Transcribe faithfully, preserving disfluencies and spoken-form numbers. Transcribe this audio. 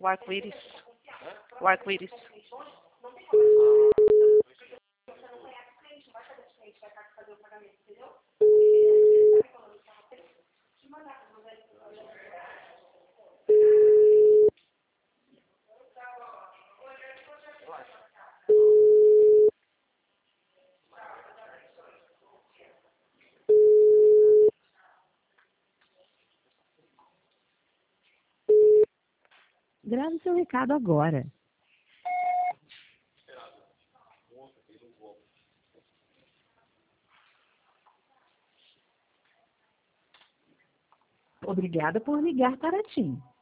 O arco-íris. O arco-íris. Grave seu recado agora. Obrigada por ligar para a TIM.